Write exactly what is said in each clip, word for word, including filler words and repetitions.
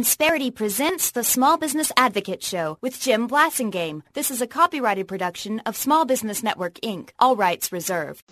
Insperity presents the Small Business Advocate Show with Jim Blasingame. This is a copyrighted production of Small Business Network, Incorporated. All rights reserved.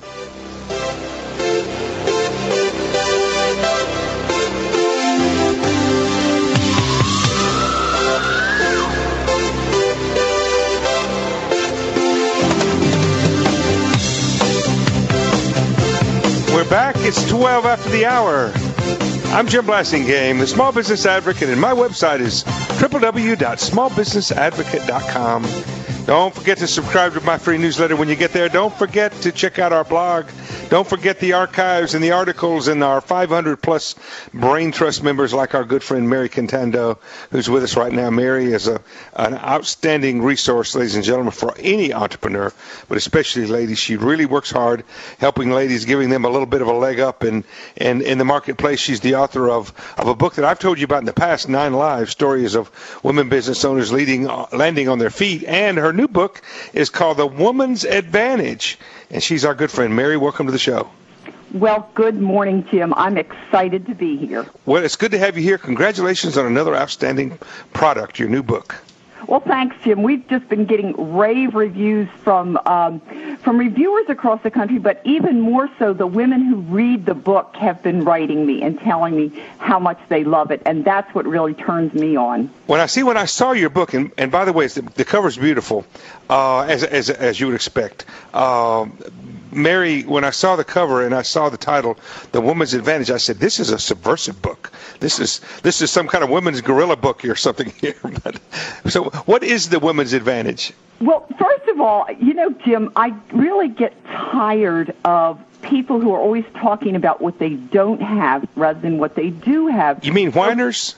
We're back. It's twelve after the hour. I'm Jim Blasingame, the Small Business Advocate, and my website is w w w dot small business advocate dot com. Don't forget to subscribe to my free newsletter when you get there. Don't forget to check out our blog. Don't forget the archives and the articles and our five hundred plus Brain Trust members like our good friend Mary Contando, who's with us right now. Mary is a, an outstanding resource, ladies and gentlemen, for any entrepreneur, but especially ladies. She really works hard helping ladies, giving them a little bit of a leg up in, in, in the marketplace. She's the author of, of a book that I've told you about in the past, Nine Lives, Stories of Women Business Owners leading, landing on their feet. And her new book is called The Woman's Advantage. And she's our good friend. Mary, welcome to the show. Well, good morning, Jim. I'm excited to be here. Well, it's good to have you here. Congratulations on another outstanding product, your new book. Well, thanks, Jim. We've just been getting rave reviews from um, from reviewers across the country, but even more so, the women who read the book have been writing me and telling me how much they love it, and that's what really turns me on. When I see, when I saw your book, and, and by the way, the, the cover's beautiful, uh, as, as as you would expect. Uh, Mary, when I saw the cover and I saw the title, The Woman's Advantage, I said, this is a subversive book. This is this is some kind of women's guerrilla book or something here. But, so what is The Woman's Advantage? Well, first of all, you know, Jim, I really get tired of people who are always talking about what they don't have rather than what they do have. You mean whiners?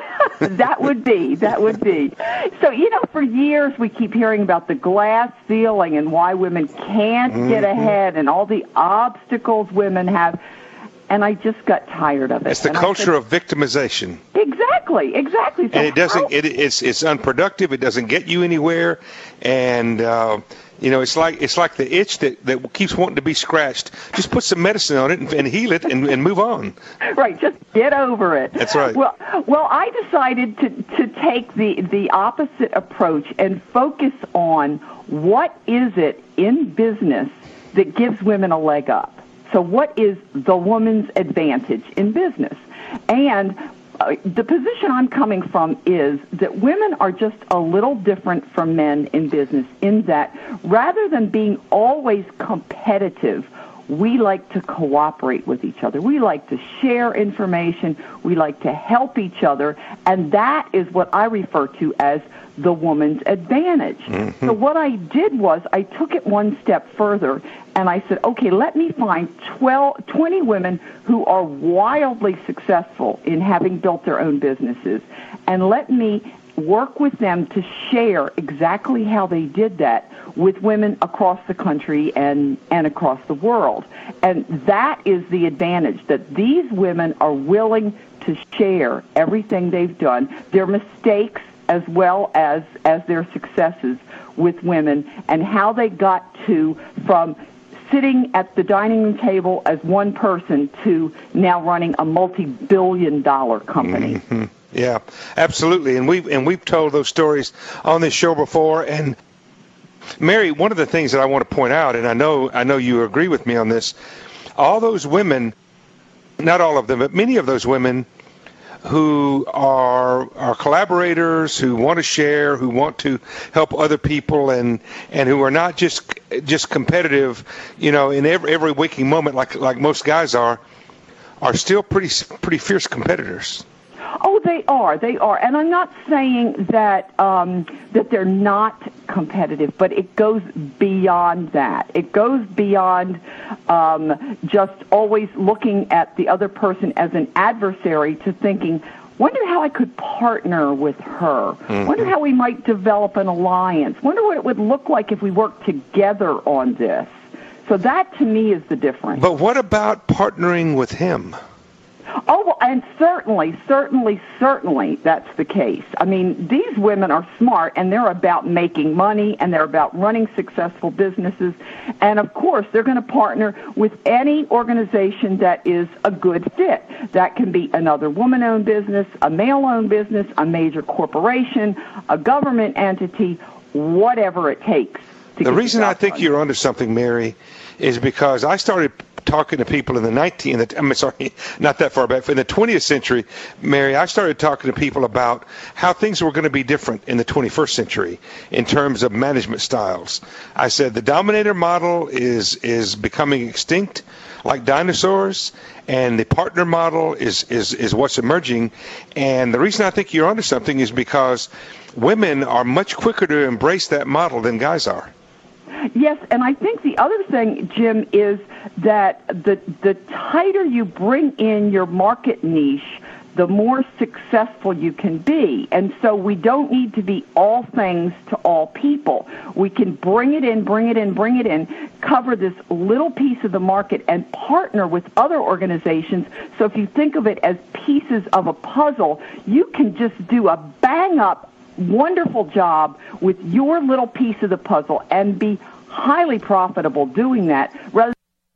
That would be, that would be. So, you know, for years we keep hearing about the glass ceiling and why women can't mm-hmm. get ahead and all the obstacles women have, and I just got tired of it. It's the and culture said, of victimization. Exactly, exactly. So and it doesn't, how, it, it's it's unproductive, it doesn't get you anywhere, and... Uh, You know, it's like it's like the itch that, that keeps wanting to be scratched. Just put some medicine on it and, and heal it and, and move on. Right, just get over it. That's right. Well, well, I decided to, to take the, the opposite approach and focus on what is it in business that gives women a leg up. So what is the woman's advantage in business? And Uh, the position I'm coming from is that women are just a little different from men in business in that rather than being always competitive, we like to cooperate with each other. We like to share information. We like to help each other. And that is what I refer to as the woman's advantage. Mm-hmm. So what I did was I took it one step further and I said, okay, let me find twelve, twenty women who are wildly successful in having built their own businesses, and let me work with them to share exactly how they did that with women across the country and, and across the world. And that is the advantage, that these women are willing to share everything they've done, their mistakes as well as, as their successes with women, and how they got to from sitting at the dining room table as one person to now running a multi-billion dollar company. Mm-hmm. Yeah, absolutely. And we've, and we've told those stories on this show before. And Mary, one of the things that I want to point out, and I know, I know you agree with me on this, all those women, not all of them, but many of those women who are are collaborators, who want to share, who want to help other people, and and who are not just just competitive, you know, in every every waking moment like like most guys are, are still pretty pretty fierce competitors. Oh, they are. They are. And I'm not saying that um, that they're not competitive, but it goes beyond that. It goes beyond um, just always looking at the other person as an adversary to thinking, wonder how I could partner with her. Mm-hmm. Wonder how we might develop an alliance. Wonder what it would look like if we worked together on this. So that, to me, is the difference. But what about partnering with him? Oh, well, and certainly, certainly, certainly that's the case. I mean, these women are smart, and they're about making money, and they're about running successful businesses. And, of course, they're going to partner with any organization that is a good fit. That can be another woman-owned business, a male-owned business, a major corporation, a government entity, whatever it takes. To the reason I think done. you're onto something, Mary, is because I started talking to people in the nineteenth, I'm sorry, not that far back, in the twentieth century, Mary, I started talking to people about how things were going to be different in the twenty-first century in terms of management styles. I said the dominator model is is becoming extinct like dinosaurs, and the partner model is, is, is what's emerging. And the reason I think you're onto something is because women are much quicker to embrace that model than guys are. Yes, and I think the other thing, Jim, is that the the tighter you bring in your market niche, the more successful you can be. And so we don't need to be all things to all people. We can bring it in, bring it in, bring it in, cover this little piece of the market and partner with other organizations. So if you think of it as pieces of a puzzle, you can just do a bang-up wonderful job with your little piece of the puzzle and be highly profitable doing that rather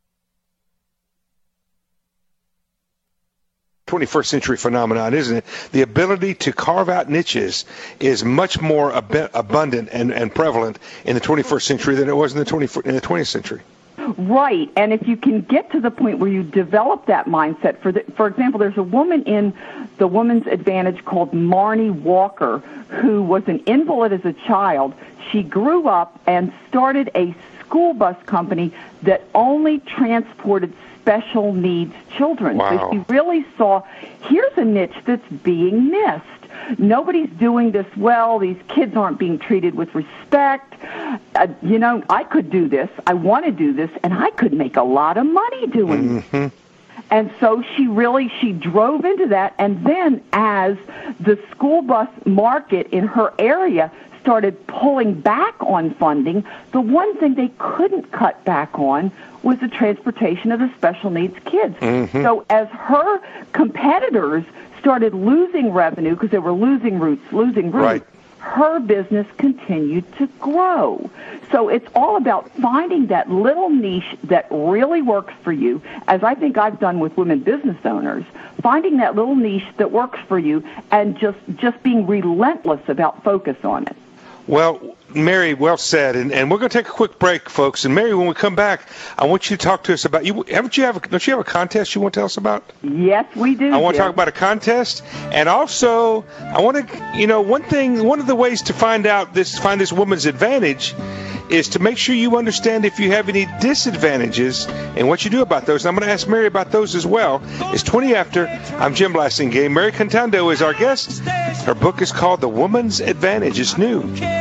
twenty-first century phenomenon, isn't it? The ability to carve out niches is much more ab- abundant and, and prevalent in the twenty-first century than it was in the twenty in the twentieth century. Right, and if you can get to the point where you develop that mindset, for the, for example, there's a woman in the Woman's Advantage called Marnie Walker who was an invalid as a child. She grew up and started a school bus company that only transported special needs children. Wow. So she really saw, here's a niche that's being missed. Nobody's doing this well. These kids aren't being treated with respect. Uh, you know, I could do this. I want to do this, and I could make a lot of money doing mm-hmm. it. And so she really, she drove into that. And then as the school bus market in her area started pulling back on funding, the one thing they couldn't cut back on was the transportation of the special needs kids. Mm-hmm. So as her competitors started losing revenue because they were losing routes, losing routes, right. her business continued to grow. So it's all about finding that little niche that really works for you, as I think I've done with women business owners, finding that little niche that works for you and just, just being relentless about focus on it. Well, Mary, well said. And, and we're going to take a quick break, folks. And Mary, when we come back, I want you to talk to us about you. Haven't you have? A, don't you have a contest you want to tell us about? Yes, we do. I want to Jim. talk about a contest, and also I want to, you know, one thing. One of the ways to find out this, find this woman's advantage, is to make sure you understand if you have any disadvantages and what you do about those. And I'm going to ask Mary about those as well. It's twenty after. I'm Jim Blasingame. Mary Cantando is our guest. Her book is called The Woman's Advantage. It's new.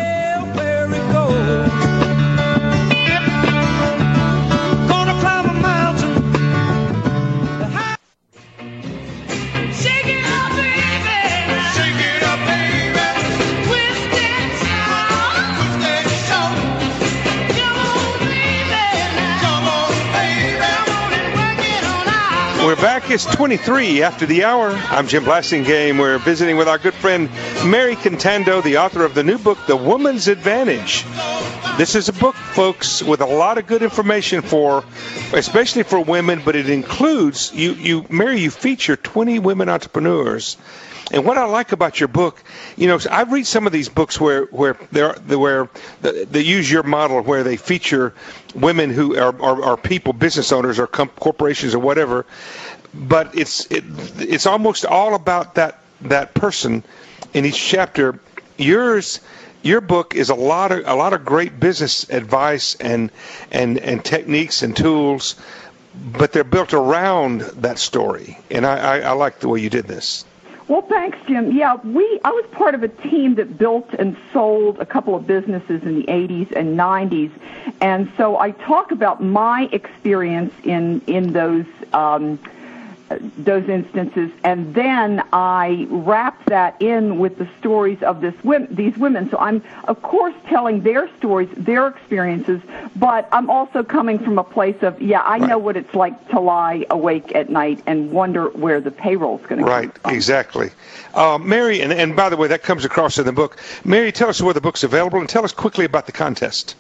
We're back. It's twenty-three after the hour. I'm Jim Blasingame. We're visiting with our good friend Mary Cantando, the author of the new book, The Woman's Advantage. This is a book, folks, with a lot of good information for, especially for women, but it includes, you, you, Mary, you feature twenty women entrepreneurs. And what I like about your book, you know, I've read some of these books where where they're where they use your model, where they feature women who are are, are people, business owners, or com- corporations, or whatever. But it's it, it's almost all about that that person in each chapter. Yours, your book is a lot of a lot of great business advice and and and techniques and tools, but they're built around that story. And I, I, I like the way you did this. Well, thanks, Jim. Yeah, we I was part of a team that built and sold a couple of businesses in the eighties and nineties, and so I talk about my experience in in those um, those instances, and then I wrap that in with the stories of this these women. So I'm, of course, telling their stories, their experiences, but I'm also coming from a place of, yeah, I right. know what it's like to lie awake at night and wonder where the payroll's going to come Right, from. exactly. Uh, Mary, and, and by the way, that comes across in the book. Mary, tell us where the book's available, and tell us quickly about the contest.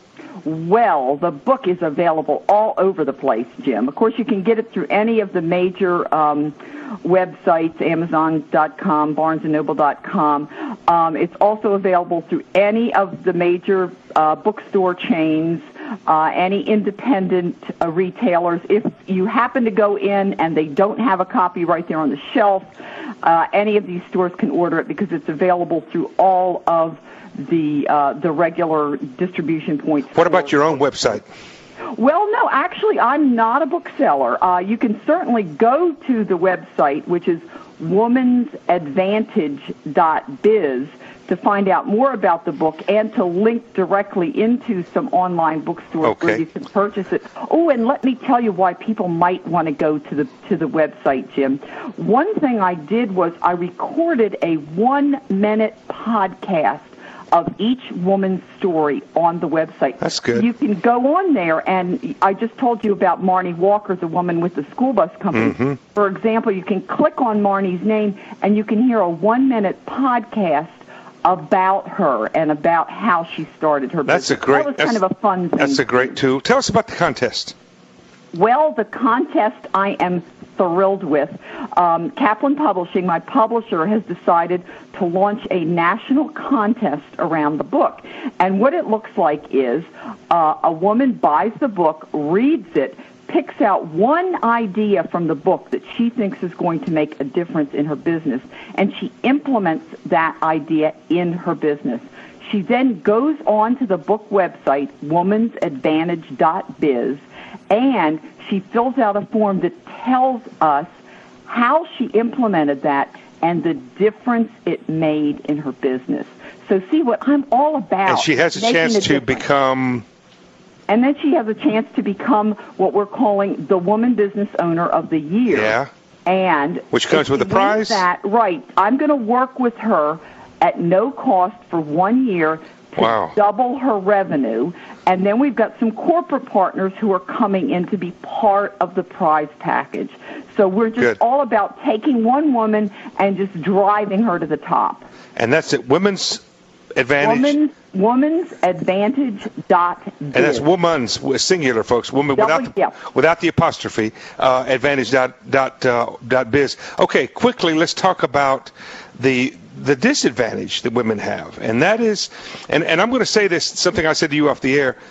Well, the book is available all over the place, Jim. Of course, you can get it through any of the major um, websites, Amazon dot com, Barnes and Noble dot com. Um, it's also available through any of the major uh, bookstore chains, uh, any independent uh, retailers. If you happen to go in and they don't have a copy right there on the shelf, uh, any of these stores can order it because it's available through all of the uh, the regular distribution points. What about your own website? Well, no, actually, I'm not a bookseller. Uh, you can certainly go to the website, which is womans advantage dot biz, to find out more about the book and to link directly into some online bookstores okay. where you can purchase it. Oh, and let me tell you why people might want to go to the to the website, Jim. One thing I did was I recorded a one-minute podcast of each woman's story on the website. That's good. You can go on there, and I just told you about Marnie Walker, the woman with the school bus company. Mm-hmm. For example, you can click on Marnie's name, and you can hear a one-minute podcast about her and about how she started her that's business. A great, that was that's, kind of a fun thing. That's a great tool. Tell us about the contest. Well, the contest I am thrilled with. Um, Kaplan Publishing, my publisher, has decided to launch a national contest around the book. And what it looks like is uh, a woman buys the book, reads it, picks out one idea from the book that she thinks is going to make a difference in her business, and she implements that idea in her business. She then goes on to the book website, womans advantage dot biz, and she fills out a form that tells us how she implemented that and the difference it made in her business. So see what I'm all about. And she has a chance a to difference. become... And then she has a chance to become what we're calling the Woman Business Owner of the Year. Yeah. And which comes with a prize? That, right. I'm going to work with her at no cost for one year to wow. double her revenue. And then we've got some corporate partners who are coming in to be part of the prize package. So we're just Good. all about taking one woman and just driving her to the top. And that's it, Women's Advantage. Woman's, woman's advantage dot biz. And that's woman's, singular, folks. Woman Double, without the, yeah. without the apostrophe. Uh, advantage dot dot uh, dot biz. Okay, quickly, let's talk about the the disadvantage that women have, and that is, and and I'm going to say this, something I said to you off the air.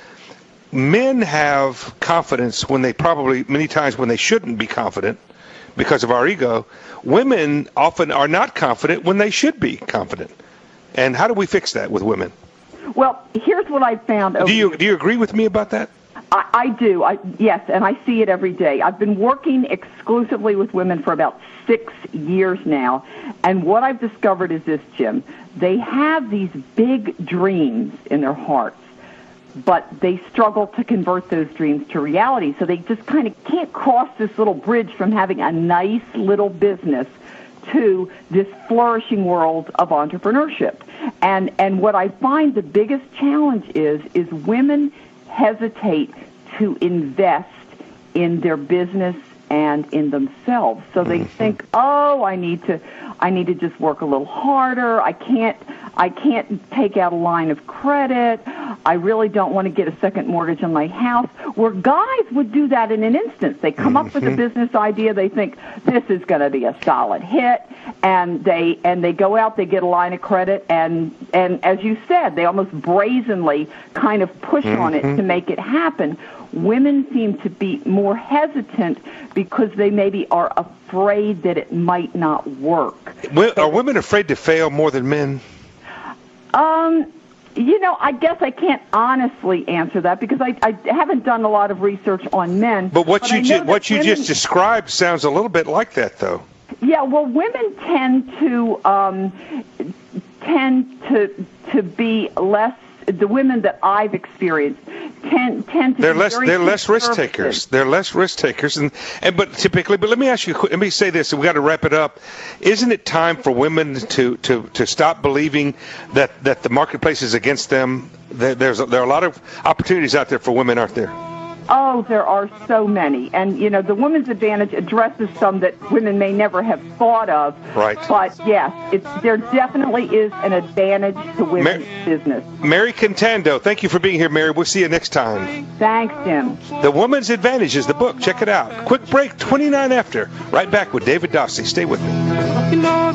Men have confidence when they probably many times when they shouldn't be confident because of our ego. Women often are not confident when they should be confident. And how do we fix that with women? Well, here's what I found. Over do you do you agree with me about that? I, I do. I, yes, and I see it every day. I've been working exclusively with women for about six years now, and what I've discovered is this, Jim. They have these big dreams in their hearts, but they struggle to convert those dreams to reality. So they just kind of can't cross this little bridge from having a nice little business to this flourishing world of entrepreneurship. And and what I find the biggest challenge is is women hesitate to invest in their business and in themselves. So they think, "Oh, I need to I need to just work a little harder. I can't I can't take out a line of credit. I really don't want to get a second mortgage on my house." Where guys would do that in an instant. They come up with a business idea, they think this is going to be a solid hit, and they and they go out, they get a line of credit, and and as you said, they almost brazenly kind of push mm-hmm. on it to make it happen. Women seem to be more hesitant because they maybe are afraid that it might not work. Are women afraid to fail more than men? Um, you know, I guess I can't honestly answer that because I, I haven't done a lot of research on men. But what but you ju- what you women, just described sounds a little bit like that, though. Yeah, well, women tend to um, tend to to be less. The women that I've experienced tend tend to they're be less very they're less risk conservative. takers. They're less risk takers, and, and but typically. But let me ask you. Let me say this, and we got to wrap it up. Isn't it time for women to, to, to stop believing that, that the marketplace is against them? There, there's a, there are a lot of opportunities out there for women, aren't there? Oh, there are so many. And, you know, the Women's Advantage addresses some that women may never have thought of. Right. But, yes, it's, there definitely is an advantage to women's Mar- business. Mary Contando, thank you for being here, Mary. We'll see you next time. Thanks, Jim. The Woman's Advantage is the book. Check it out. Quick break, twenty-nine after. Right back with David Dossie. Stay with me.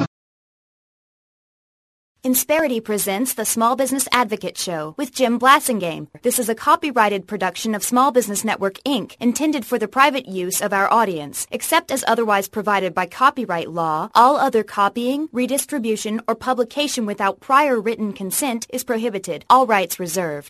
Insperity presents the Small Business Advocate Show with Jim Blasingame. This is a copyrighted production of Small Business Network, Incorporated, intended for the private use of our audience. Except as otherwise provided by copyright law, all other copying, redistribution, or publication without prior written consent is prohibited. All rights reserved.